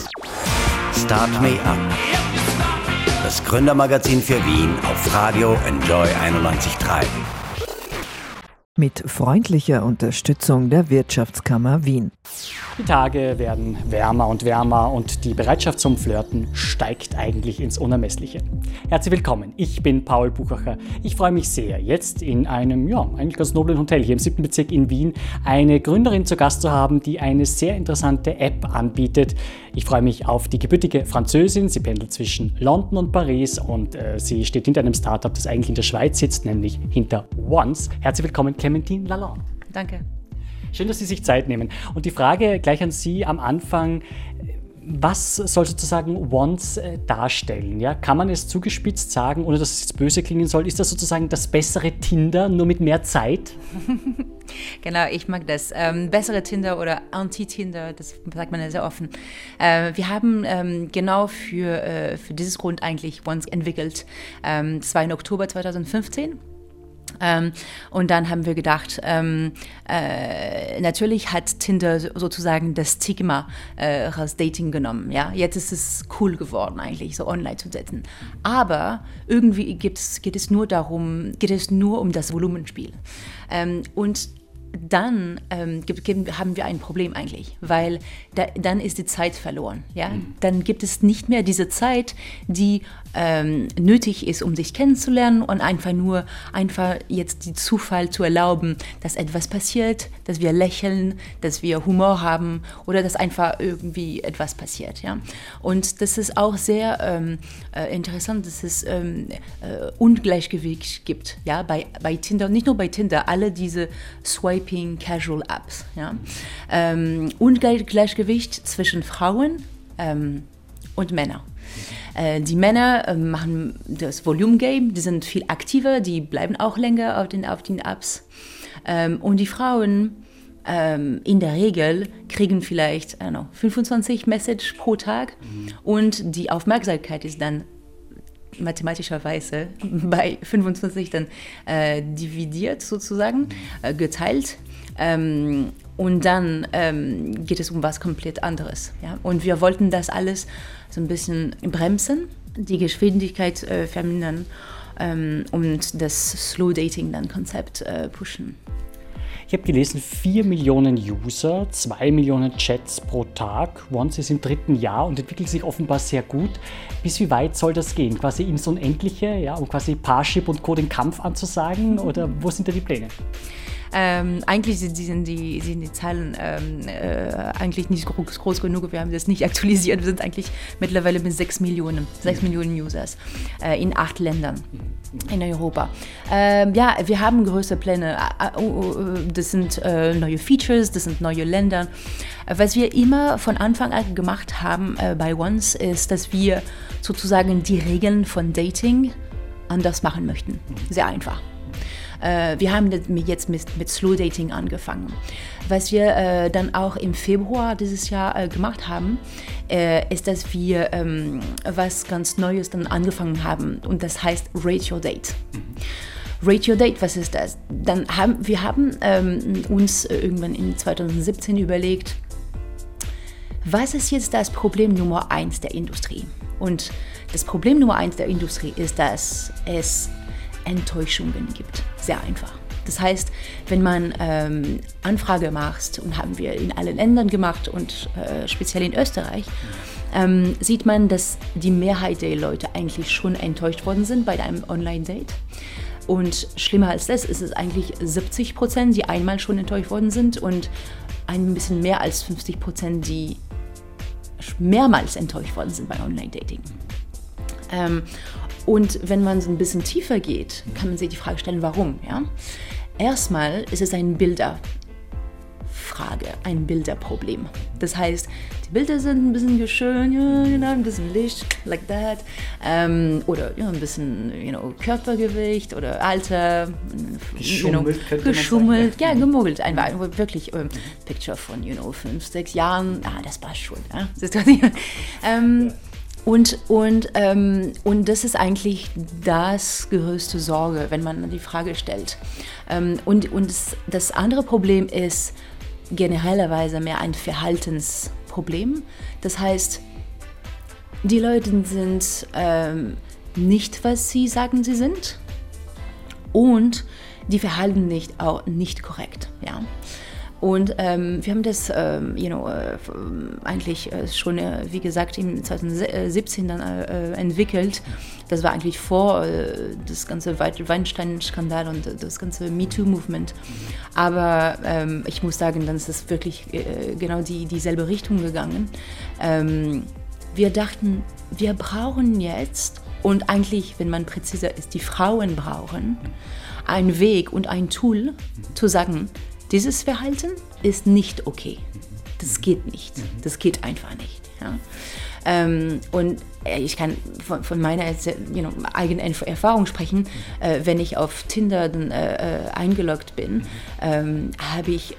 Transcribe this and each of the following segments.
Start Me Up. Das Gründermagazin für Wien auf Radio Enjoy 91.3. Mit freundlicher Unterstützung der Wirtschaftskammer Wien. Die Tage werden wärmer und die Bereitschaft zum Flirten steigt eigentlich ins Unermessliche. Herzlich willkommen, ich bin Paul Buchacher. Ich freue mich sehr, jetzt in einem, eigentlich ganz noblen Hotel hier im 7. Bezirk in Wien eine Gründerin zu Gast zu haben, die eine sehr interessante App anbietet. Ich freue mich auf die gebürtige Französin. Sie pendelt zwischen London und Paris und sie steht hinter einem Startup, das eigentlich in der Schweiz sitzt, nämlich hinter Once. Herzlich willkommen, Clementine Lalonde. Danke. Schön, dass Sie sich Zeit nehmen. Und die Frage gleich an Sie am Anfang, was soll sozusagen Once darstellen? Ja? Kann man es zugespitzt sagen, ohne dass es jetzt böse klingen soll? Ist das sozusagen das bessere Tinder, nur mit mehr Zeit? Genau, ich mag das. Bessere Tinder oder Anti-Tinder, das sagt man ja sehr offen. Wir haben genau für dieses Grund eigentlich Once entwickelt. Das war im Oktober 2015. Und dann haben wir gedacht, natürlich hat Tinder sozusagen das Stigma aus Dating genommen. Ja? Jetzt ist es cool geworden eigentlich, so online zu daten. Aber irgendwie geht es nur um das Volumenspiel. Und dann haben wir ein Problem eigentlich, weil dann ist die Zeit verloren. Ja? Dann gibt es nicht mehr diese Zeit, die nötig ist, um sich kennenzulernen und einfach jetzt die Zufall zu erlauben, dass etwas passiert, dass wir lächeln, dass wir Humor haben oder dass einfach irgendwie etwas passiert. Ja? Und das ist auch sehr interessant, dass es Ungleichgewicht gibt. Ja? Bei Tinder, nicht nur bei Tinder, alle diese Swiping Casual Apps. Ja? Ungleichgewicht zwischen Frauen und Männern. Die Männer machen das Volume Game, die sind viel aktiver, die bleiben auch länger auf den Apps. Und die Frauen in der Regel kriegen vielleicht 25 Messages pro Tag und die Aufmerksamkeit ist dann mathematischerweise bei 25 dann dividiert sozusagen, geteilt. Und dann geht es um was komplett anderes. Ja? Und wir wollten das alles so ein bisschen bremsen, die Geschwindigkeit vermindern und das Slow-Dating-Konzept pushen. Ich habe gelesen, 4 Millionen User, 2 Millionen Chats pro Tag. Once ist im 3. Jahr und entwickelt sich offenbar sehr gut. Bis wie weit soll das gehen? Quasi ins Unendliche, ja, um quasi Parship und Co. den Kampf anzusagen? Oder wo sind da die Pläne? Eigentlich sind die Zahlen eigentlich nicht groß genug. Wir haben das nicht aktualisiert. Wir sind eigentlich mittlerweile mit 6 Millionen Users in 8 Ländern in Europa. Wir haben größere Pläne. Das sind neue Features, das sind neue Länder. Was wir immer von Anfang an gemacht haben bei Once ist, dass wir sozusagen die Regeln von Dating anders machen möchten. Sehr einfach. Wir haben jetzt mit Slow Dating angefangen. Was wir dann auch im Februar dieses Jahr gemacht haben, ist, dass wir was ganz Neues dann angefangen haben und das heißt Rate Your Date. Rate Your Date, was ist das? Wir haben uns irgendwann in 2017 überlegt, was ist jetzt das Problem Nummer 1 der Industrie? Und das Problem Nummer 1 der Industrie ist, dass es Enttäuschungen gibt. Sehr einfach. Das heißt, wenn man Anfrage macht, und haben wir in allen Ländern gemacht und speziell in Österreich, sieht man, dass die Mehrheit der Leute eigentlich schon enttäuscht worden sind bei einem Online-Date. Und schlimmer als das ist es eigentlich 70%, die einmal schon enttäuscht worden sind und ein bisschen mehr als 50%, die mehrmals enttäuscht worden sind bei Online-Dating. Und wenn man so ein bisschen tiefer geht, kann man sich die Frage stellen, warum? Ja? Erstmal ist es eine Bilderfrage, ein Bilderproblem. Das heißt, die Bilder sind ein bisschen schön, ein bisschen Licht, like that, oder ein bisschen Körpergewicht oder Alter, geschummelt, ja, gemogelt, einfach wirklich Picture von 5, 6 Jahren, das passt schon. Ja? Und das ist eigentlich das größte Sorge, wenn man die Frage stellt. Und das andere Problem ist generellerweise mehr ein Verhaltensproblem. Das heißt, Die Leute sind nicht, was sie sagen, sie sind, und die verhalten auch nicht korrekt. Ja? Und wir haben das eigentlich schon, wie gesagt, im 2017 dann entwickelt. Das war eigentlich vor das ganze Weinstein-Skandal und das ganze MeToo-Movement. Aber ich muss sagen, dann ist es wirklich genau dieselbe Richtung gegangen. Wir dachten, wir brauchen jetzt, und eigentlich, wenn man präziser ist, die Frauen brauchen einen Weg und ein Tool zu sagen, dieses Verhalten ist nicht okay. Das geht nicht. Das geht einfach nicht. Ja? Und ich kann von meiner eigenen Erfahrung sprechen. Wenn ich auf Tinder dann, eingeloggt bin, habe ich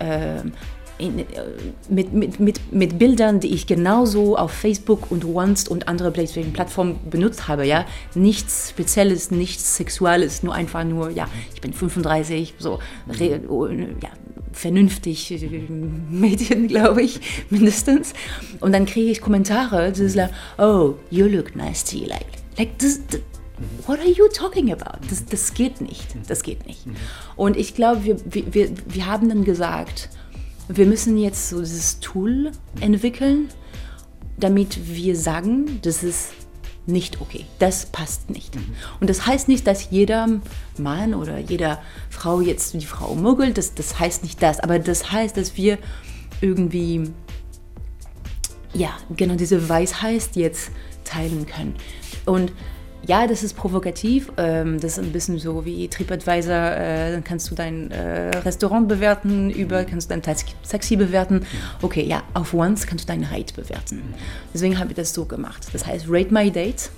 mit Bildern, die ich genauso auf Facebook und Once und andere Plattformen benutzt habe, ja, nichts Spezielles, nichts Sexuelles, nur, ja, ich bin 35, so, ja, vernünftig Mädchen, glaube ich, mindestens. Und dann kriege ich Kommentare, das ist like, oh, you look nasty, like this, what are you talking about? Das geht nicht, das geht nicht. Und ich glaube, wir haben dann gesagt, wir müssen jetzt so dieses Tool entwickeln, damit wir sagen, das ist nicht okay, das passt nicht. Und das heißt nicht, dass jeder Mann oder jeder Frau jetzt die Frau muggelt, das heißt nicht das, aber das heißt, dass wir irgendwie, ja, genau diese Weisheit jetzt teilen können. Und ja, das ist provokativ, das ist ein bisschen so wie TripAdvisor, dann kannst du dein Restaurant bewerten, kannst du dein Taxi bewerten. Okay, ja, auf Once kannst du dein Rate bewerten. Deswegen habe ich das so gemacht. Das heißt, Rate My Date.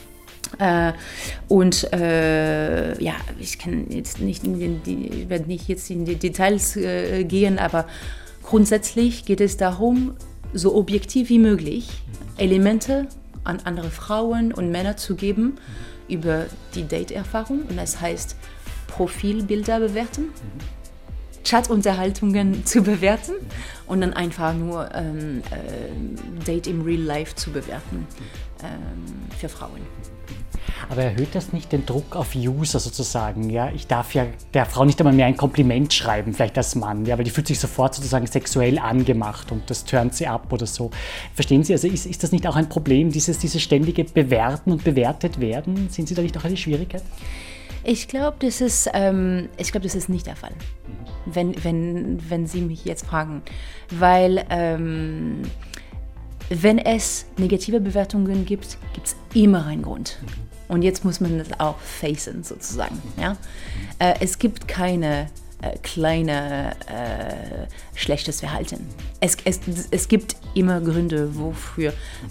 Ja, ich kann jetzt nicht ich werde nicht jetzt in die Details gehen, aber grundsätzlich geht es darum, so objektiv wie möglich Elemente an andere Frauen und Männer zu geben über die Date-Erfahrung. Und das heißt, Profilbilder bewerten, Chat-Unterhaltungen zu bewerten und dann einfach nur Date im Real Life zu bewerten für Frauen. Aber erhöht das nicht den Druck auf User sozusagen? Ja? Ich darf ja der Frau nicht einmal mehr ein Kompliment schreiben, vielleicht als Mann, ja? Weil die fühlt sich sofort sozusagen sexuell angemacht und das turnt sie ab oder so. Verstehen Sie, also ist das nicht auch ein Problem, dieses ständige Bewerten und bewertet werden? Sehen Sie da nicht auch eine Schwierigkeit? Ich glaube, das ist nicht der Fall, wenn Sie mich jetzt fragen. Weil wenn es negative Bewertungen gibt, gibt es immer einen Grund. Und jetzt muss man das auch facen, sozusagen. Ja? Es gibt keine kleine schlechtes Verhalten. Es gibt immer Gründe, wofür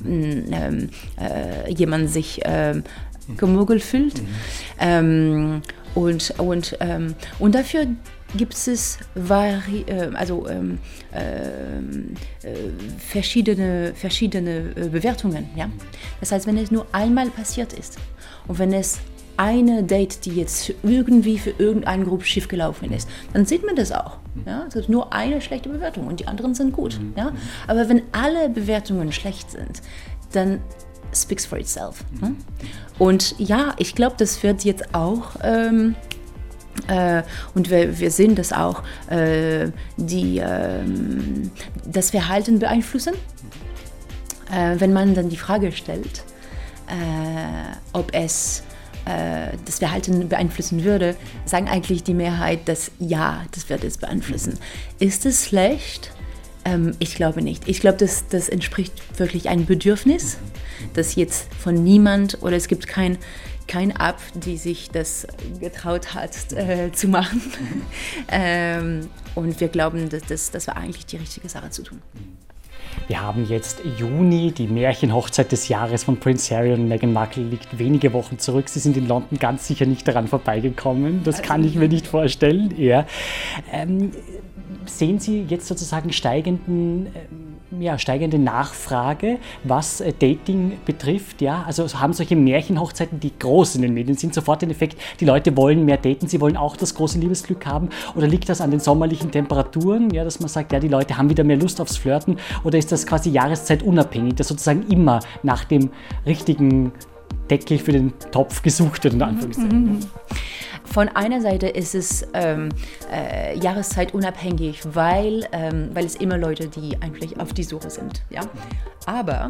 jemand sich gemuggelt fühlt. Und dafür gibt es verschiedene Bewertungen. Ja? Das heißt, wenn es nur einmal passiert ist und wenn es eine Date, die jetzt irgendwie für irgendeine Gruppe schiefgelaufen ist, dann sieht man das auch. Ja? Das ist nur eine schlechte Bewertung und die anderen sind gut. Ja? Aber wenn alle Bewertungen schlecht sind, dann speaks for itself. Und ja, ich glaube, das wird jetzt auch und wir sehen das auch, das Verhalten beeinflussen. Wenn man dann die Frage stellt, ob es das Verhalten beeinflussen würde, sagen eigentlich die Mehrheit, dass ja, das wird es beeinflussen. Ist es schlecht? Ich glaube nicht. Ich glaube, das entspricht wirklich einem Bedürfnis, das jetzt von niemand, oder es gibt kein App, die sich das getraut hat zu machen. Und wir glauben, dass das war eigentlich die richtige Sache zu tun. Wir haben jetzt Juni, die Märchenhochzeit des Jahres von Prince Harry und Meghan Markle liegt wenige Wochen zurück. Sie sind in London ganz sicher nicht daran vorbeigekommen. Das kann ich mir nicht vorstellen. Ja. Sehen Sie jetzt sozusagen steigenden steigende Nachfrage, was Dating betrifft. Ja? Also haben solche Märchenhochzeiten, die groß in den Medien sind, sofort den Effekt, die Leute wollen mehr daten, sie wollen auch das große Liebesglück haben? Oder liegt das an den sommerlichen Temperaturen, ja, dass man sagt, ja, die Leute haben wieder mehr Lust aufs Flirten? Oder ist das quasi jahreszeitunabhängig, dass sozusagen immer nach dem richtigen Deckel für den Topf gesucht wird, in Anführungszeichen? Von einer Seite ist es jahreszeitunabhängig, weil es immer Leute, die eigentlich auf die Suche sind. Ja? Aber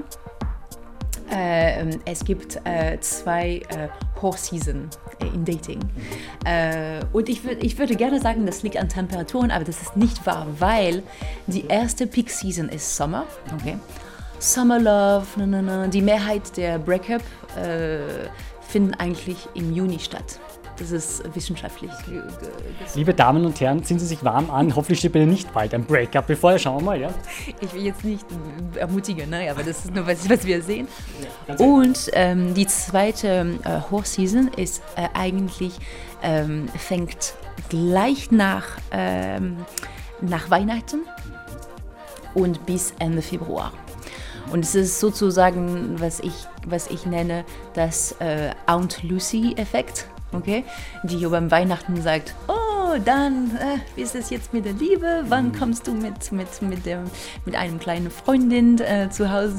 es gibt 2 Hochseason in Dating. Und ich würde gerne sagen, das liegt an Temperaturen, aber das ist nicht wahr, weil die erste Peak-Season ist Sommer. Okay. Summer Love, die Mehrheit der Breakup finden eigentlich im Juni statt. Das ist wissenschaftlich. Liebe Damen und Herren, ziehen Sie sich warm an. Hoffentlich steht bitte nicht bald ein Breakup bevor. Schauen wir mal, ja? Ich will jetzt nicht ermutigen, ne? Aber das ist nur, was wir sehen. Ja, und die zweite Hochseason ist eigentlich, fängt gleich nach Weihnachten und bis Ende Februar. Und es ist sozusagen, was ich nenne, das Aunt Lucy-Effekt. Okay? Die beim Weihnachten sagt, oh, dann wie ist es jetzt mit der Liebe? Wann kommst du mit einem kleinen Freundin zu Hause?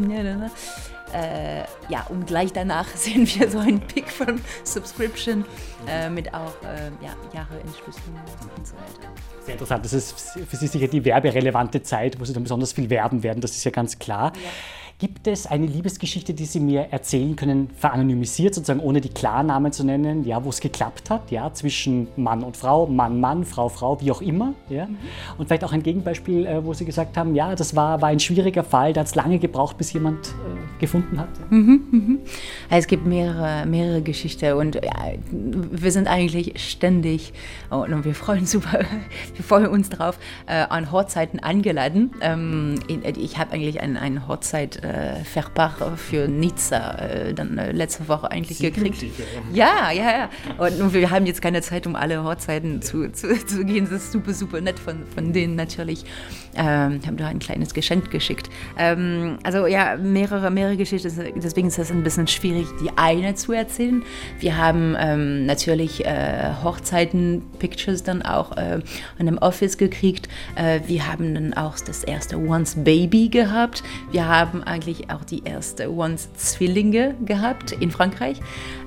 Und gleich danach sehen wir so einen Pick von Subscription mit auch Jahreentschlüssen und so weiter. Sehr interessant. Das ist für Sie sicher die werberelevante Zeit, wo Sie dann besonders viel werben werden, das ist ja ganz klar. Ja. Gibt es eine Liebesgeschichte, die Sie mir erzählen können, veranonymisiert, sozusagen ohne die Klarnamen zu nennen, ja, wo es geklappt hat, ja, zwischen Mann und Frau, Mann, Mann, Frau, Frau, wie auch immer, ja? Und vielleicht auch ein Gegenbeispiel, wo Sie gesagt haben, ja, das war ein schwieriger Fall, da hat es lange gebraucht, bis jemand gefunden hat. Es gibt mehrere Geschichten und wir sind eigentlich ständig und wir freuen uns drauf, an Hochzeiten eingeladen. Ich habe eigentlich eine Hochzeit Verpaar für Nizza dann letzte Woche eigentlich gekriegt. Ja. Und wir haben jetzt keine Zeit, um alle Hochzeiten zu gehen. Das ist super, super nett von denen natürlich. Haben da ein kleines Geschenk geschickt. Also ja, mehrere Geschichten. Deswegen ist das ein bisschen schwierig, die eine zu erzählen. Wir haben natürlich Hochzeiten-Pictures dann auch in einem Office gekriegt. Wir haben dann auch das erste Once Baby gehabt. Wir haben eigentlich auch die erste Once Zwillinge gehabt in Frankreich.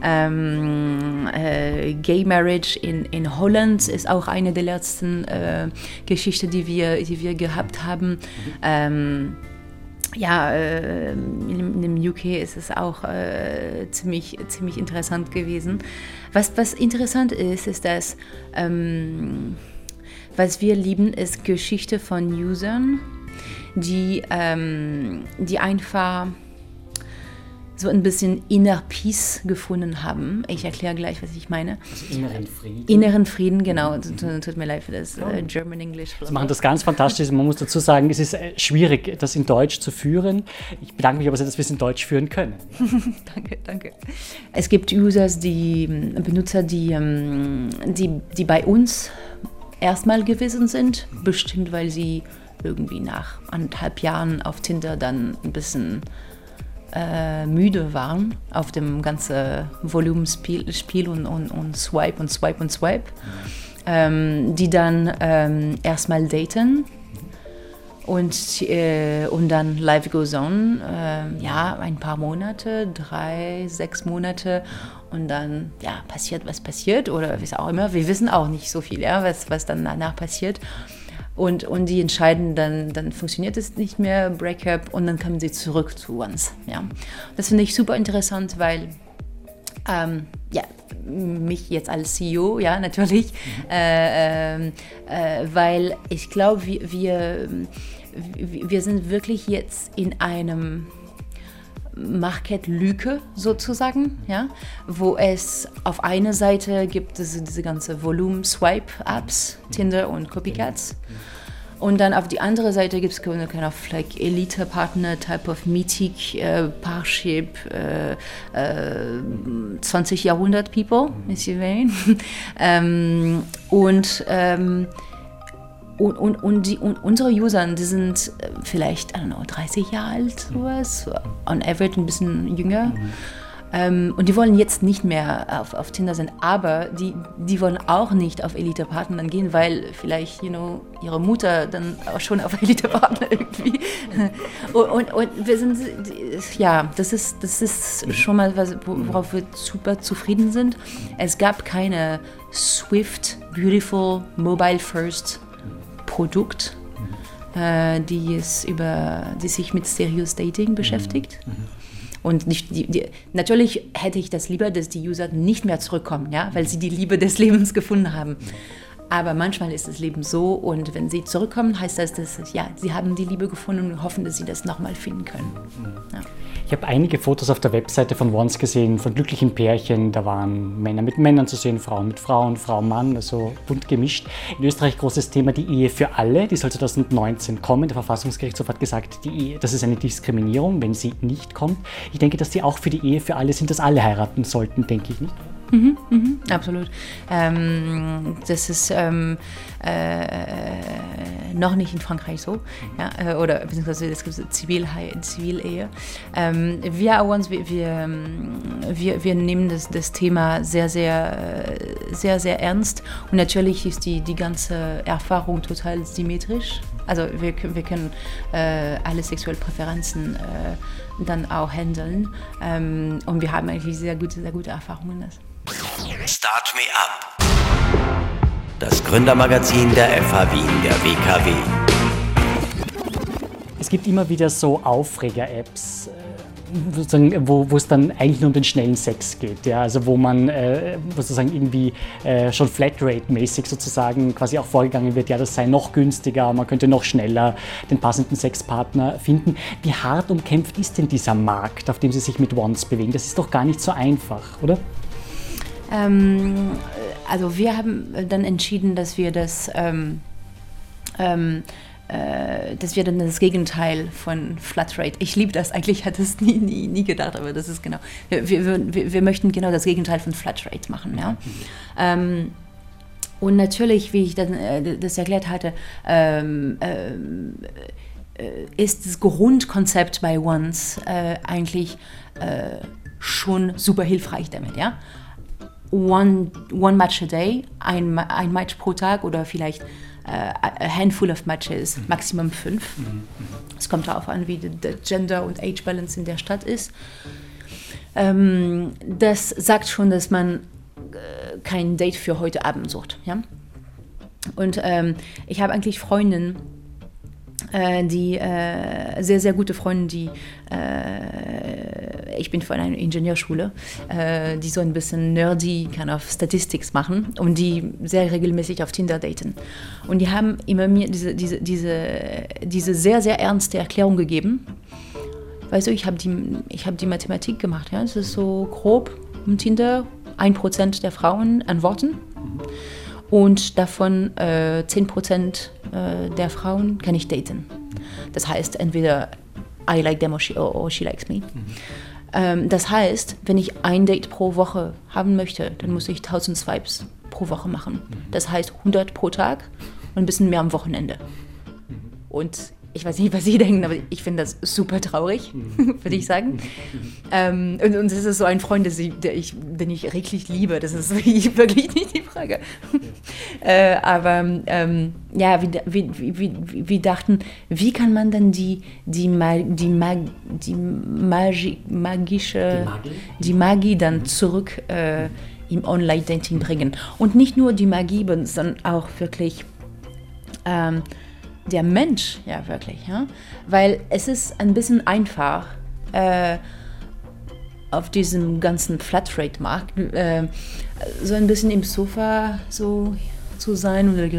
Gay Marriage in Holland ist auch eine der letzten Geschichten, die wir gehabt haben. In dem UK ist es auch ziemlich interessant gewesen. Was interessant ist, dass was wir lieben, ist Geschichte von Usern, die einfach so ein bisschen Inner Peace gefunden haben. Ich erkläre gleich, was ich meine. Also inneren Frieden. Inneren Frieden, genau. Tut mir leid für das German English. Sie machen das ganz fantastisch. Man muss dazu sagen, es ist schwierig, das in Deutsch zu führen. Ich bedanke mich aber sehr, dass wir es in Deutsch führen können. Danke. Es gibt Benutzer, die bei uns erstmal gewesen sind, bestimmt weil sie irgendwie nach 1,5 Jahren auf Tinder dann ein bisschen müde waren auf dem ganzen Volumenspiel und Swipe. Die dann erstmal daten und dann Life Goes On, ein paar Monate, 3-6 Monate und dann passiert, was passiert oder wie auch immer. Wir wissen auch nicht so viel, was dann danach passiert. Und die entscheiden, dann funktioniert es nicht mehr, Breakup, und dann kommen sie zurück zu uns. Ja. Das finde ich super interessant, weil mich jetzt als CEO, ja, natürlich, weil ich glaube, wir sind wirklich jetzt in einem Market-Lücke sozusagen, ja, wo es auf einer Seite gibt diese ganze Volumen-Swipe-Apps, Tinder und Copycats. Und dann auf die andere Seite gibt es kind of like Elite-Partner, Type of Mythic, Parship, 20 Jahrhundert People, if you will. unsere User, die sind vielleicht, 30 Jahre alt, sowas, on average ein bisschen jünger. Und die wollen jetzt nicht mehr auf Tinder sein, aber die wollen auch nicht auf Elite-Partner gehen, weil vielleicht, ihre Mutter dann auch schon auf Elite-Partner irgendwie. Und wir sind, das ist schon mal was, worauf wir super zufrieden sind. Es gab keine Swift, Beautiful, Mobile-First Produkt, die sich mit Serious Dating beschäftigt. Und natürlich hätte ich das lieber, dass die User nicht mehr zurückkommen, ja, weil sie die Liebe des Lebens gefunden haben. Aber manchmal ist das Leben so, und wenn sie zurückkommen, heißt das, dass sie haben die Liebe gefunden und hoffen, dass sie das nochmal finden können. Ja. Ich habe einige Fotos auf der Webseite von Once gesehen, von glücklichen Pärchen. Da waren Männer mit Männern zu sehen, Frauen mit Frauen, Frau, Mann, also bunt gemischt. In Österreich großes Thema die Ehe für alle, die soll 2019 kommen. Der Verfassungsgerichtshof hat gesagt, die Ehe, das ist eine Diskriminierung, wenn sie nicht kommt. Ich denke, dass die auch für die Ehe für alle sind, dass alle heiraten sollten, denke ich nicht. Absolut. Das ist noch nicht in Frankreich so, ja, oder beziehungsweise es gibt Zivilehe. Wir nehmen das Thema sehr, sehr, sehr, sehr ernst, und natürlich ist die ganze Erfahrung total symmetrisch. Also wir können alle sexuellen Präferenzen dann auch handeln, und wir haben eigentlich sehr gute Erfahrungen. Start Me Up. Das Gründermagazin der FH Wien, der WKW. Es gibt immer wieder so Aufreger-Apps, wo es dann eigentlich nur um den schnellen Sex geht, ja? Also wo man sozusagen irgendwie schon Flatrate-mäßig sozusagen quasi auch vorgegangen wird, ja, das sei noch günstiger, man könnte noch schneller den passenden Sexpartner finden. Wie hart umkämpft ist denn dieser Markt, auf dem Sie sich mit Once bewegen? Das ist doch gar nicht so einfach, oder? Also wir haben dann entschieden, dass wir das dann das Gegenteil von Flatrate. Ich liebe das, eigentlich hatte es nie gedacht, aber das ist genau. Wir möchten genau das Gegenteil von Flatrate machen. Ja? Und natürlich, wie ich das erklärt hatte, ist das Grundkonzept bei Once eigentlich schon super hilfreich damit. Ja? One Match a day, ein Match pro Tag oder vielleicht a handful of matches, maximum 5. Es kommt darauf an, wie der Gender- und Age-Balance in der Stadt ist. Das sagt schon, dass man kein Date für heute Abend sucht. Ja? Und ich habe eigentlich Freundinnen, die sehr, sehr gute Freunde, die ich bin von einer Ingenieurschule, die so ein bisschen nerdy kind of Statistics machen und die sehr regelmäßig auf Tinder daten. Und die haben immer mir diese sehr, sehr ernste Erklärung gegeben. Weißt du, ich habe die Mathematik gemacht, ja, es ist so grob um Tinder, 1% der Frauen antworten. Und davon 10% der Frauen kann ich daten. Das heißt, entweder I like them or she likes me. Das heißt, wenn ich ein Date pro Woche haben möchte, dann muss ich 1000 Swipes pro Woche machen. Das heißt 100 pro Tag und ein bisschen mehr am Wochenende. Und ich weiß nicht, was Sie denken, aber ich finde das super traurig, würde ich sagen. Und es ist so ein Freund, den ich wirklich liebe. Das ist wirklich nicht die Frage. Aber wir dachten, wie kann man dann die Magie dann zurück im Online-Dating bringen. Und nicht nur die Magie, sondern auch wirklich der Mensch, ja wirklich, ja, weil es ist ein bisschen einfach auf diesem ganzen Flatrate-Markt so ein bisschen im Sofa so zu sein und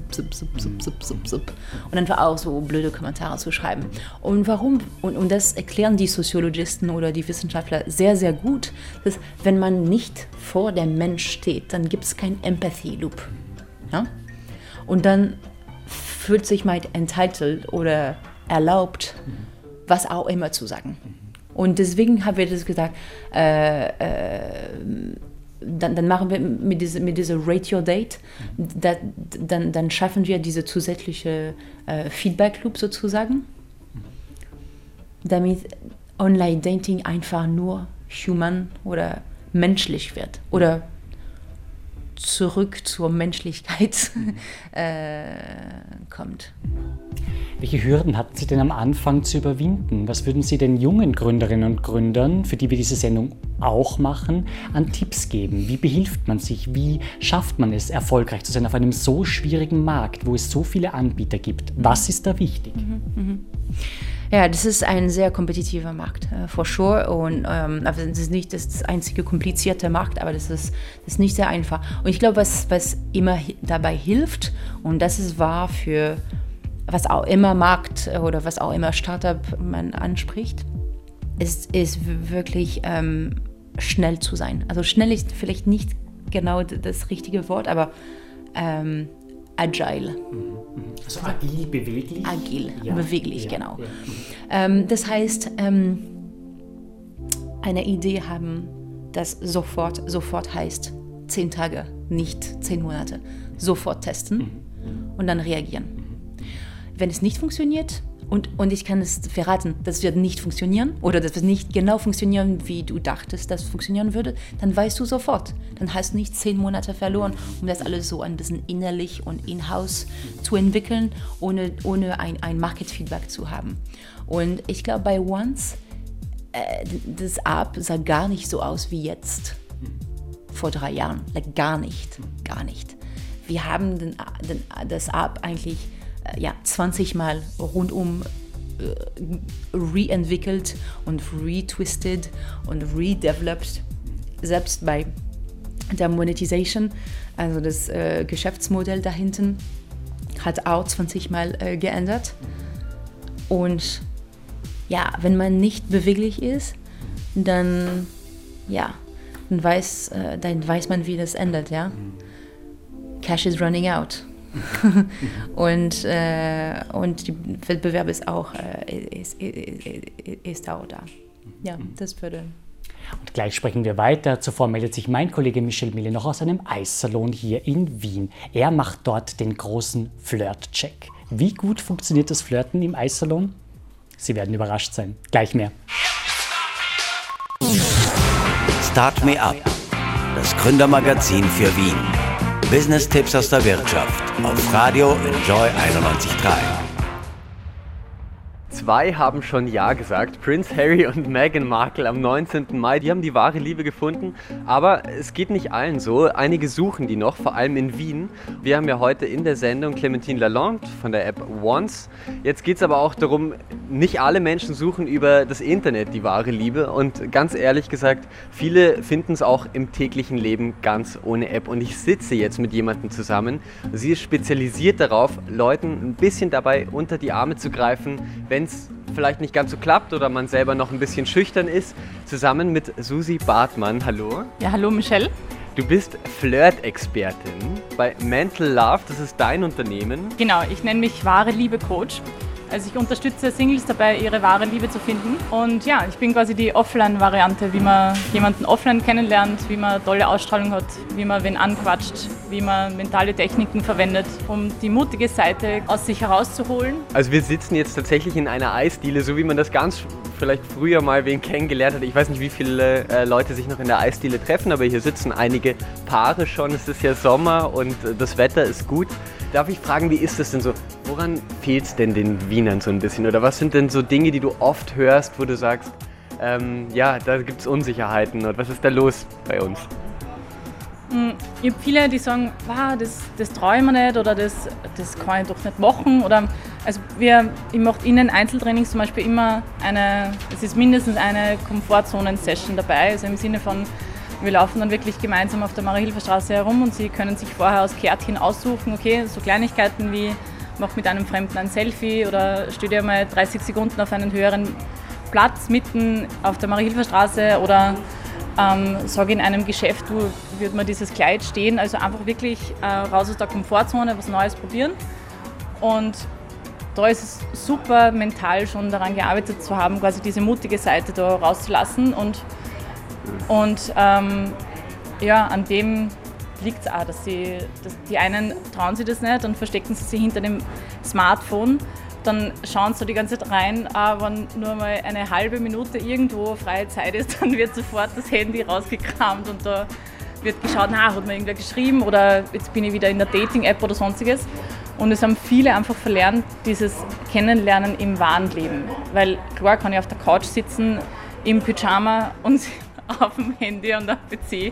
einfach auch so blöde Kommentare zu schreiben. Und warum? Und das erklären die Soziologisten oder die Wissenschaftler sehr, sehr gut, dass wenn man nicht vor dem Mensch steht, dann gibt es kein Empathy-Loop. Ja? Und dann fühlt sich mal entitled oder erlaubt, was auch immer zu sagen. Und deswegen haben wir das gesagt, dann machen wir mit dieser Rate Your Date, dann schaffen wir diese zusätzliche Feedback-Loop sozusagen, damit Online-Dating einfach nur human oder menschlich wird oder zurück zur Menschlichkeit kommt. Welche Hürden hatten Sie denn am Anfang zu überwinden? Was würden Sie den jungen Gründerinnen und Gründern, für die wir diese Sendung auch machen, an Tipps geben? Wie behilft man sich? Wie schafft man es, erfolgreich zu sein auf einem so schwierigen Markt, wo es so viele Anbieter gibt? Was ist da wichtig? Ja, das ist ein sehr kompetitiver Markt, for sure. Und das ist nicht das einzige komplizierte Markt, aber das ist nicht sehr einfach. Und ich glaube, was immer dabei hilft, und das ist wahr für was auch immer Markt oder was auch immer Startup man anspricht, ist wirklich schnell zu sein. Also schnell ist vielleicht nicht genau das richtige Wort, aber agile. Also agil, beweglich? Agil, ja, beweglich, ja, genau. Ja. Das heißt, eine Idee haben, das sofort heißt 10 Tage, nicht 10 Monate. Sofort testen und dann reagieren. Wenn es nicht funktioniert, und ich kann es verraten, das wird nicht funktionieren oder das wird nicht genau funktionieren, wie du dachtest, dass es funktionieren würde, dann weißt du sofort. Dann hast du nicht 10 Monate verloren, um das alles so ein bisschen innerlich und in-house zu entwickeln, ohne ein Market-Feedback zu haben. Und ich glaube, bei Once, das App sah gar nicht so aus wie jetzt, vor 3 Jahren. Gar nicht. Wir haben das App eigentlich 20 Mal rundum reentwickelt und retwisted und redeveloped. Selbst bei der Monetization, also das Geschäftsmodell da hinten, hat auch 20 Mal geändert. Und ja, wenn man nicht beweglich ist, dann weiß man, wie das endet, ja. Cash is running out. und der Wettbewerb ist auch da. Ja, das würde. Und gleich sprechen wir weiter. Zuvor meldet sich mein Kollege Michel Mille noch aus einem Eissalon hier in Wien. Er macht dort den großen Flirt-Check. Wie gut funktioniert das Flirten im Eissalon? Sie werden überrascht sein. Gleich mehr. Start Me Up, das Gründermagazin für Wien. Business-Tipps aus der Wirtschaft auf Radio Enjoy 91.3. 2 haben schon Ja gesagt, Prince Harry und Meghan Markle am 19. Mai, die haben die wahre Liebe gefunden, aber es geht nicht allen so, einige suchen die noch, vor allem in Wien. Wir haben ja heute in der Sendung Clementine Lalonde von der App Once. Jetzt geht es aber auch darum, nicht alle Menschen suchen über das Internet die wahre Liebe und ganz ehrlich gesagt, viele finden es auch im täglichen Leben ganz ohne App und ich sitze jetzt mit jemandem zusammen, sie ist spezialisiert darauf, Leuten ein bisschen dabei unter die Arme zu greifen, wenn es vielleicht nicht ganz so klappt oder man selber noch ein bisschen schüchtern ist, zusammen mit Susi Bartmann. Hallo. Ja, hallo Michelle. Du bist Flirt-Expertin bei Mental Love, das ist dein Unternehmen. Genau, ich nenne mich wahre Liebe Coach. Also ich unterstütze Singles dabei, ihre wahre Liebe zu finden. Und ja, ich bin quasi die Offline-Variante, wie man jemanden offline kennenlernt, wie man tolle Ausstrahlung hat, wie man wen anquatscht, wie man mentale Techniken verwendet, um die mutige Seite aus sich herauszuholen. Also wir sitzen jetzt tatsächlich in einer Eisdiele, so wie man das ganz vielleicht früher mal wen kennengelernt hat. Ich weiß nicht, wie viele Leute sich noch in der Eisdiele treffen, aber hier sitzen einige Paare schon. Es ist ja Sommer und das Wetter ist gut. Darf ich fragen, wie ist das denn so? Woran fehlt es denn den Wienern so ein bisschen? Oder was sind denn so Dinge, die du oft hörst, wo du sagst, ja, da gibt es Unsicherheiten und was ist da los bei uns? Ich habe viele, die sagen, wow, das traue ich mir nicht oder das kann ich doch nicht machen. Oder, also ich mache innen Einzeltrainings zum Beispiel immer es ist mindestens eine Komfortzonen-Session dabei, also im Sinne von, wir laufen dann wirklich gemeinsam auf der Marie-Hilfer-Straße herum und Sie können sich vorher aus Kärtchen aussuchen, okay, so Kleinigkeiten wie mach mit einem Fremden ein Selfie oder stell dir mal 30 Sekunden auf einen höheren Platz mitten auf der Marie-Hilfer-Straße oder sage in einem Geschäft, würde man dieses Kleid stehen, also einfach wirklich raus aus der Komfortzone, was Neues probieren. Und da ist es super mental schon daran gearbeitet zu haben, quasi diese mutige Seite da rauszulassen und an dem liegt es auch, dass die einen trauen sich das nicht und verstecken sie sich hinter dem Smartphone. Dann schauen sie die ganze Zeit rein, wenn nur mal eine halbe Minute irgendwo freie Zeit ist, dann wird sofort das Handy rausgekramt und da wird geschaut, hat mir irgendwer geschrieben oder jetzt bin ich wieder in der Dating-App oder sonstiges. Und es haben viele einfach verlernt, dieses Kennenlernen im wahren Leben. Weil klar kann ich auf der Couch sitzen, im Pyjama und auf dem Handy und am PC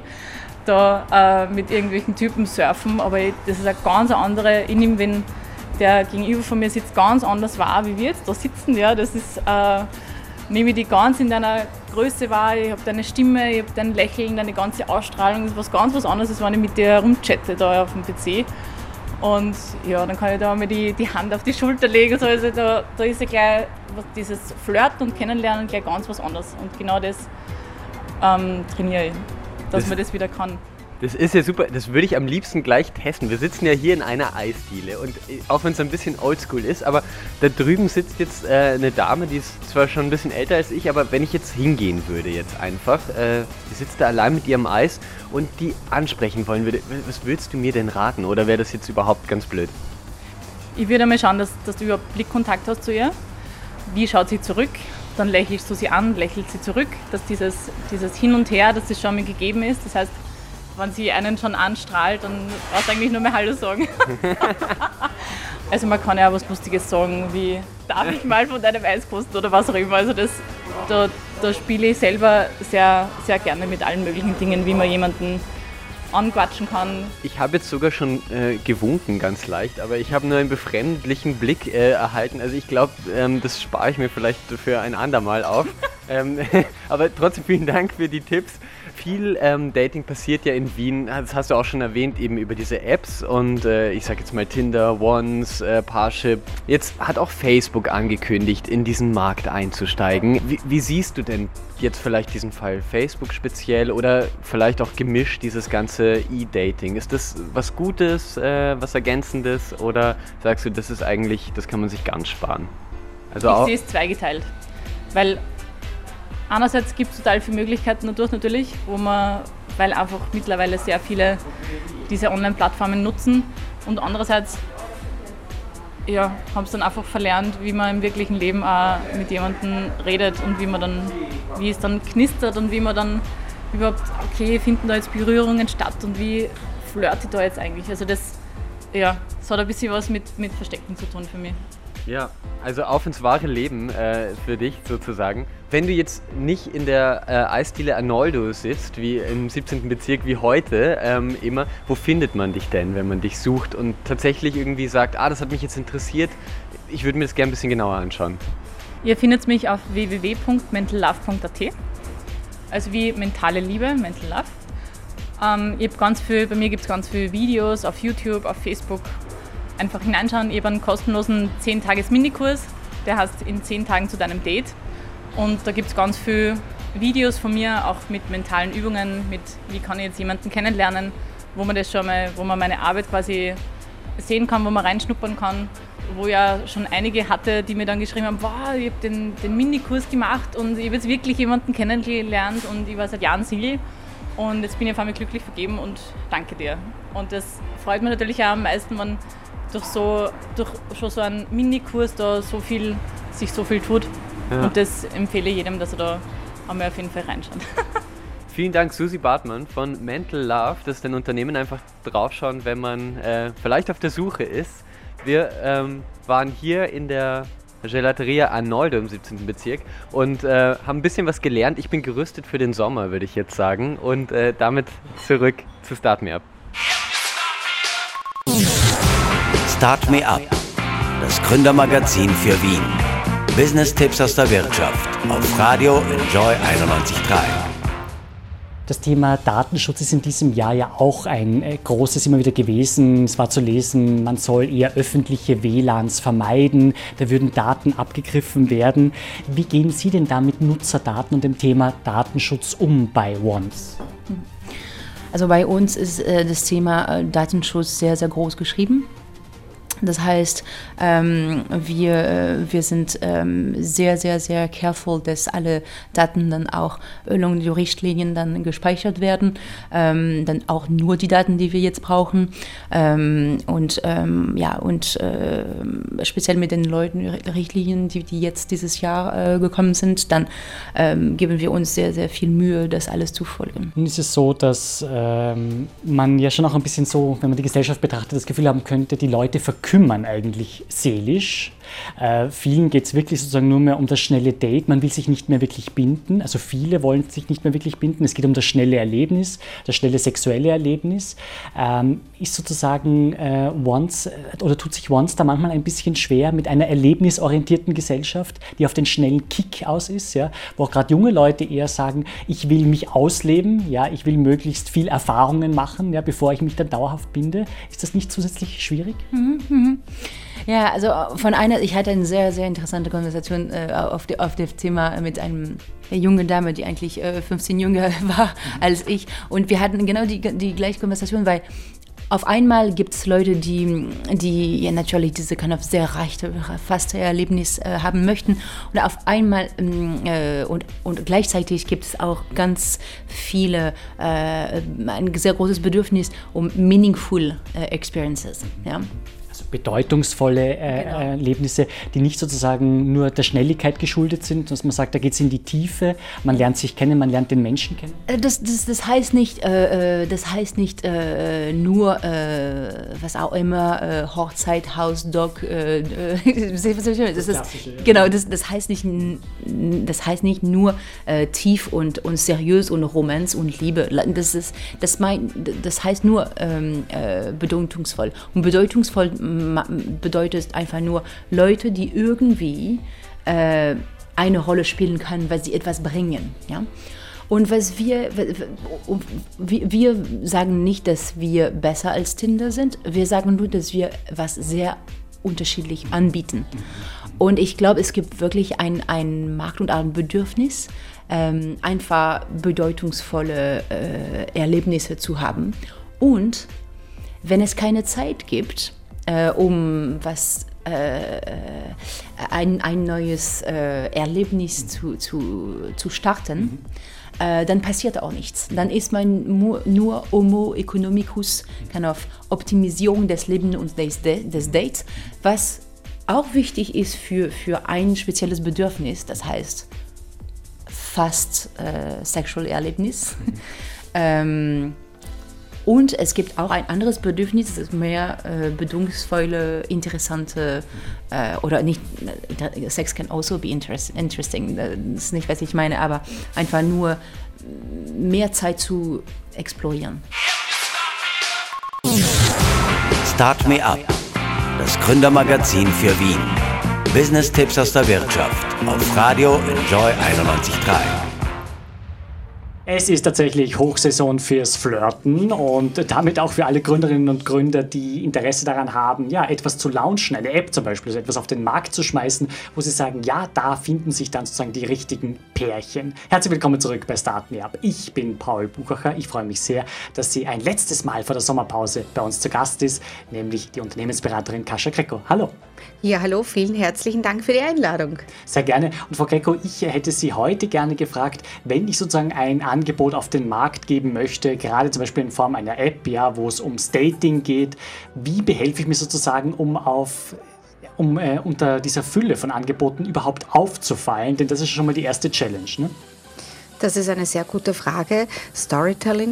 da mit irgendwelchen Typen surfen, aber das ist eine ganz andere, ich nehme, wenn der gegenüber von mir sitzt, ganz anders wahr, wie wir jetzt da sitzen, das ist, nehme ich die ganz in deiner Größe wahr, ich habe deine Stimme, ich habe dein Lächeln, deine ganze Ausstrahlung, das ist was ganz was anderes, als wenn ich mit dir herumchatte da auf dem PC. Und dann kann ich da mal die Hand auf die Schulter legen, also da ist ja gleich dieses Flirten und Kennenlernen gleich ganz was anderes und genau das trainiere ich, dass man das wieder kann. Das ist ja super, das würde ich am liebsten gleich testen. Wir sitzen ja hier in einer Eisdiele und auch wenn es ein bisschen oldschool ist, aber da drüben sitzt jetzt eine Dame, die ist zwar schon ein bisschen älter als ich, aber wenn ich jetzt hingehen würde jetzt einfach, die sitzt da allein mit ihrem Eis und die ansprechen wollen würde, was würdest du mir denn raten oder wäre das jetzt überhaupt ganz blöd? Ich würde mal schauen, dass du überhaupt Blickkontakt hast zu ihr. Wie schaut sie zurück? Dann lächelst du sie an, lächelt sie zurück, dass dieses Hin und Her, dass das schon mal gegeben ist. Das heißt, wenn sie einen schon anstrahlt, dann brauchst du eigentlich nur mehr Hallo sagen. Also man kann ja auch was Lustiges sagen, wie darf ich mal von deinem Eis kosten oder was auch immer. Also da spiele ich selber sehr, sehr gerne mit allen möglichen Dingen, wie man jemanden anquatschen kann. Ich habe jetzt sogar schon gewunken, ganz leicht, aber ich habe nur einen befremdlichen Blick erhalten. Also ich glaube, das spare ich mir vielleicht für ein andermal auf. Aber trotzdem vielen Dank für die Tipps. Viel Dating passiert ja in Wien, das hast du auch schon erwähnt, eben über diese Apps und ich sage jetzt mal Tinder, Once, Parship. Jetzt hat auch Facebook angekündigt, in diesen Markt einzusteigen. Wie siehst du denn jetzt vielleicht diesen Fall Facebook speziell oder vielleicht auch gemischt dieses ganze E-Dating? Ist das was Gutes, was Ergänzendes oder sagst du, das ist eigentlich, das kann man sich ganz sparen? Also ich sehe es zweigeteilt, weil einerseits gibt es total viele Möglichkeiten dadurch natürlich, weil einfach mittlerweile sehr viele diese Online-Plattformen nutzen und andererseits haben sie dann einfach verlernt, wie man im wirklichen Leben auch mit jemandem redet und wie es dann knistert und wie man dann überhaupt, finden da jetzt Berührungen statt und wie flirte ich da jetzt eigentlich. Also das hat ein bisschen was mit Verstecken zu tun für mich. Ja, also auf ins wahre Leben für dich sozusagen. Wenn du jetzt nicht in der Eisdiele Arnoldo sitzt, wie im 17. Bezirk wie heute immer, wo findet man dich denn, wenn man dich sucht und tatsächlich irgendwie sagt, das hat mich jetzt interessiert, ich würde mir das gerne ein bisschen genauer anschauen? Ihr findet mich auf www.mentallove.at, also wie mentale Liebe, Mental Love. Bei mir gibt es ganz viele Videos auf YouTube, auf Facebook. Einfach hineinschauen, ich habe einen kostenlosen 10-Tages-Minikurs, der heißt in 10 Tagen zu deinem Date. Und da gibt es ganz viele Videos von mir, auch mit mentalen Übungen, mit wie kann ich jetzt jemanden kennenlernen, wo man meine Arbeit quasi sehen kann, wo man reinschnuppern kann. Wo ja schon einige hatte, die mir dann geschrieben haben, wow, ich habe den Minikurs gemacht und ich habe jetzt wirklich jemanden kennengelernt und ich war seit Jahren Single. Und jetzt bin ich auf einmal glücklich vergeben und danke dir. Und das freut mich natürlich auch am meisten, wenn durch schon so einen Minikurs da sich so viel tut. Ja. Und das empfehle ich jedem, dass er da einmal auf jeden Fall reinschaut. Vielen Dank, Susi Bartmann von Mental Love. Das ist ein Unternehmen, einfach draufschauen, wenn man vielleicht auf der Suche ist. Wir waren hier in der Gelateria Arnoldo im 17. Bezirk und haben ein bisschen was gelernt. Ich bin gerüstet für den Sommer, würde ich jetzt sagen. Und damit zurück zu Start Me Up. Start Me Up, das Gründermagazin für Wien. Business-Tipps aus der Wirtschaft auf Radio Enjoy 91.3. Das Thema Datenschutz ist in diesem Jahr ja auch ein großes immer wieder gewesen. Es war zu lesen, man soll eher öffentliche WLANs vermeiden, da würden Daten abgegriffen werden. Wie gehen Sie denn da mit Nutzerdaten und dem Thema Datenschutz um bei Once? Also bei uns ist das Thema Datenschutz sehr, sehr groß geschrieben. Das heißt, wir sind sehr, sehr, sehr careful, dass alle Daten dann auch along die Richtlinien dann gespeichert werden. Dann auch nur die Daten, die wir jetzt brauchen. Speziell mit den Richtlinien, die jetzt dieses Jahr gekommen sind, dann geben wir uns sehr, sehr viel Mühe, das alles zu folgen. Nun ist es so, dass man ja schon auch ein bisschen so, wenn man die Gesellschaft betrachtet, das Gefühl haben könnte, die Leute verkümmern eigentlich seelisch. Vielen geht es wirklich sozusagen nur mehr um das schnelle Date. Man will sich nicht mehr wirklich binden. Also viele wollen sich nicht mehr wirklich binden. Es geht um das schnelle Erlebnis, das schnelle sexuelle Erlebnis. Ist sozusagen tut sich Once da manchmal ein bisschen schwer mit einer erlebnisorientierten Gesellschaft, die auf den schnellen Kick aus ist, ja, wo auch gerade junge Leute eher sagen, ich will mich ausleben, ja, ich will möglichst viel Erfahrungen machen, ja, bevor ich mich dann dauerhaft binde. Ist das nicht zusätzlich schwierig? Ja, also ich hatte eine sehr, sehr interessante Konversation auf dem Thema mit einer jungen Dame, die eigentlich 15 jünger war als ich. Und wir hatten genau die gleiche Konversation, weil auf einmal gibt es Leute, die ja natürlich diese sehr reiche, faste Erlebnis haben möchten. Und auf einmal und gleichzeitig gibt es auch ganz viele, ein sehr großes Bedürfnis um meaningful experiences. Ja? Also bedeutungsvolle Erlebnisse, die nicht sozusagen nur der Schnelligkeit geschuldet sind, dass man sagt, da geht es in die Tiefe, man lernt sich kennen, man lernt den Menschen kennen? Das heißt nicht nur, was auch immer, Hochzeit, House, Dog, das heißt nicht nur tief und seriös und Romanz und Liebe. Das heißt nur bedeutungsvoll. Und bedeutungsvoll bedeutet einfach nur Leute, die irgendwie eine Rolle spielen können, weil sie etwas bringen. Ja? Und wir sagen nicht, dass wir besser als Tinder sind, wir sagen nur, dass wir was sehr unterschiedlich anbieten. Und ich glaube, es gibt wirklich ein Markt und ein Bedürfnis, einfach bedeutungsvolle Erlebnisse zu haben. Und wenn es keine Zeit gibt, um ein neues Erlebnis zu starten, dann passiert auch nichts. Dann ist man nur Homo economicus, Optimisierung des Lebens und des Dates, was auch wichtig ist für ein spezielles Bedürfnis, das heißt fast Sexual Erlebnis. Und es gibt auch ein anderes Bedürfnis, das ist mehr bedeutungsvolle, interessante oder nicht, Sex can also be interesting, das ist nicht, was ich meine, aber einfach nur mehr Zeit zu explorieren. Start Me Up, das Gründermagazin für Wien. Business-Tipps aus der Wirtschaft auf Radio Enjoy 91.3. Es ist tatsächlich Hochsaison fürs Flirten und damit auch für alle Gründerinnen und Gründer, die Interesse daran haben, ja, etwas zu launchen, eine App zum Beispiel, also etwas auf den Markt zu schmeißen, wo sie sagen, ja, da finden sich dann sozusagen die richtigen Pärchen. Herzlich willkommen zurück bei Start Me Up. Ich bin Paul Buchacher. Ich freue mich sehr, dass sie ein letztes Mal vor der Sommerpause bei uns zu Gast ist, nämlich die Unternehmensberaterin Kasia Greco. Hallo. Ja, hallo, vielen herzlichen Dank für die Einladung. Sehr gerne. Und Frau Greco, ich hätte Sie heute gerne gefragt, wenn ich sozusagen ein Angebot auf den Markt geben möchte, gerade zum Beispiel in Form einer App, ja, wo es ums Dating geht, wie behelfe ich mir sozusagen, um unter dieser Fülle von Angeboten überhaupt aufzufallen? Denn das ist schon mal die erste Challenge, ne? Das ist eine sehr gute Frage. Storytelling.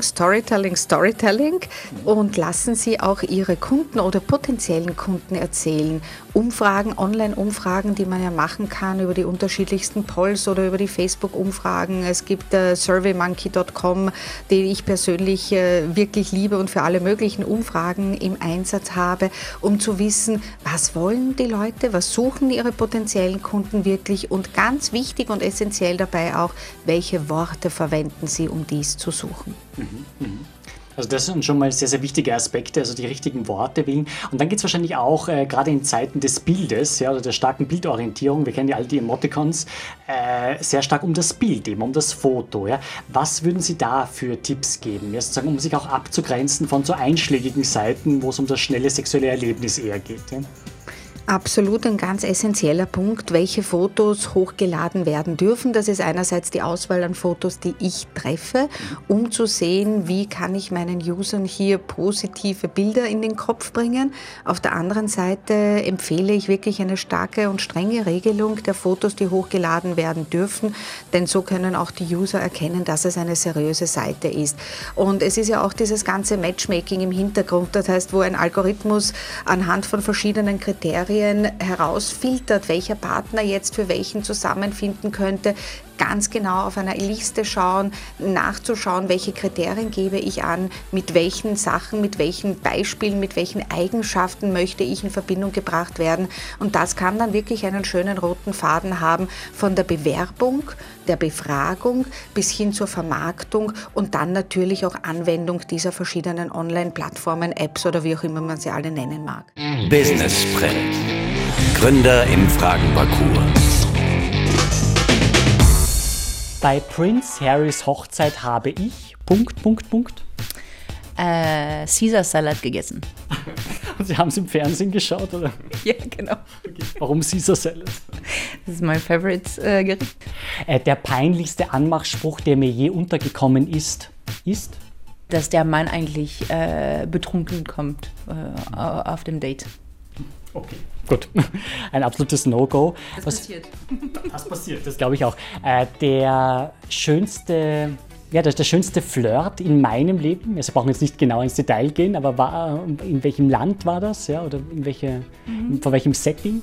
Und lassen Sie auch Ihre Kunden oder potenziellen Kunden erzählen. Umfragen, Online-Umfragen, die man ja machen kann über die unterschiedlichsten Polls oder über die Facebook-Umfragen. Es gibt surveymonkey.com, den ich persönlich wirklich liebe und für alle möglichen Umfragen im Einsatz habe, um zu wissen, was wollen die Leute, was suchen ihre potenziellen Kunden wirklich und ganz wichtig und essentiell dabei auch, welche Worte verwenden Sie, um dies zu suchen. Also das sind schon mal sehr, sehr wichtige Aspekte, also die richtigen Worte wählen. Und dann geht es wahrscheinlich auch, gerade in Zeiten des Bildes, ja, oder der starken Bildorientierung, wir kennen ja all die Emoticons, sehr stark um das Bild, eben um das Foto. Ja. Was würden Sie da für Tipps geben, ja, sozusagen, um sich auch abzugrenzen von so einschlägigen Seiten, wo es um das schnelle sexuelle Erlebnis eher geht? Ja? Absolut ein ganz essentieller Punkt, welche Fotos hochgeladen werden dürfen. Das ist einerseits die Auswahl an Fotos, die ich treffe, um zu sehen, wie kann ich meinen Usern hier positive Bilder in den Kopf bringen. Auf der anderen Seite empfehle ich wirklich eine starke und strenge Regelung der Fotos, die hochgeladen werden dürfen, denn so können auch die User erkennen, dass es eine seriöse Seite ist. Und es ist ja auch dieses ganze Matchmaking im Hintergrund, das heißt, wo ein Algorithmus anhand von verschiedenen Kriterien herausfiltert, welcher Partner jetzt für welchen zusammenfinden könnte, ganz genau auf einer Liste schauen, nachzuschauen, welche Kriterien gebe ich an, mit welchen Sachen, mit welchen Beispielen, mit welchen Eigenschaften möchte ich in Verbindung gebracht werden. Und das kann dann wirklich einen schönen roten Faden haben von der Bewerbung, der Befragung bis hin zur Vermarktung und dann natürlich auch Anwendung dieser verschiedenen Online-Plattformen, Apps oder wie auch immer man sie alle nennen mag. Business Sprint. Gründer im Fragenparcours. Bei Prince Harrys Hochzeit habe ich... Caesar Salad gegessen. Sie haben es im Fernsehen geschaut, oder? Ja, genau. Okay. Warum Caesar Salad? Das ist mein Favorite Gericht. Der peinlichste Anmachspruch, der mir je untergekommen ist? Dass der Mann eigentlich betrunken kommt auf dem Date. Okay, gut. Ein absolutes No-Go. Passiert. Das passiert, das glaube ich auch. Der schönste Flirt in meinem Leben, also wir brauchen jetzt nicht genau ins Detail gehen, aber in welchem Land war das? Ja, oder von welchem Setting?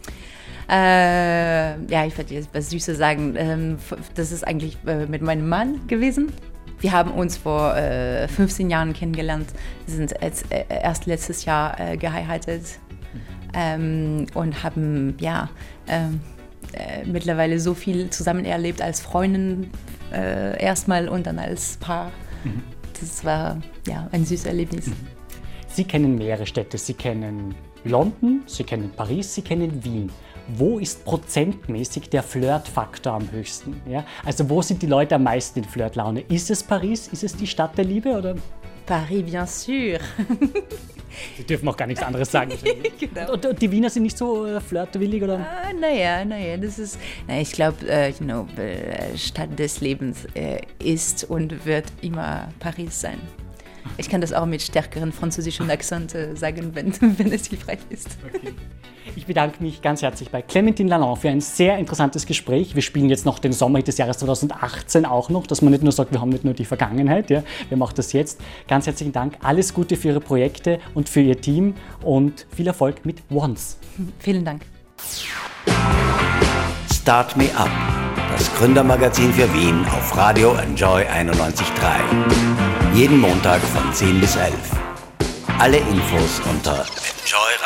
Ich werde jetzt was Süßes sagen. Das ist eigentlich mit meinem Mann gewesen. Wir haben uns vor 15 Jahren kennengelernt. Wir sind erst letztes Jahr geheiratet. Und haben mittlerweile so viel zusammen erlebt als Freundin erstmal und dann als Paar. Das war ein süßes Erlebnis. Sie kennen mehrere Städte. Sie kennen London, Sie kennen Paris, Sie kennen Wien. Wo ist prozentmäßig der Flirtfaktor am höchsten? Ja? Also wo sind die Leute am meisten in Flirtlaune? Ist es Paris? Ist es die Stadt der Liebe? Oder? Paris, bien sûr. Sie dürfen auch gar nichts anderes sagen. Genau. Und die Wiener sind nicht so flirtwillig, oder? Naja, das ist... ich glaube, Stadt des Lebens ist und wird immer Paris sein. Ich kann das auch mit stärkeren französischen Akzent sagen, wenn es hilfreich ist. Okay. Ich bedanke mich ganz herzlich bei Clémentine Lalonde für ein sehr interessantes Gespräch. Wir spielen jetzt noch den Sommer des Jahres 2018 auch noch, dass man nicht nur sagt, wir haben nicht nur die Vergangenheit, ja, wir machen das jetzt. Ganz herzlichen Dank, alles Gute für Ihre Projekte und für Ihr Team und viel Erfolg mit Once. Vielen Dank. Start Me Up, das Gründermagazin für Wien auf Radio Enjoy 91.3. Jeden Montag von 10 bis 11. Alle Infos unter enjoy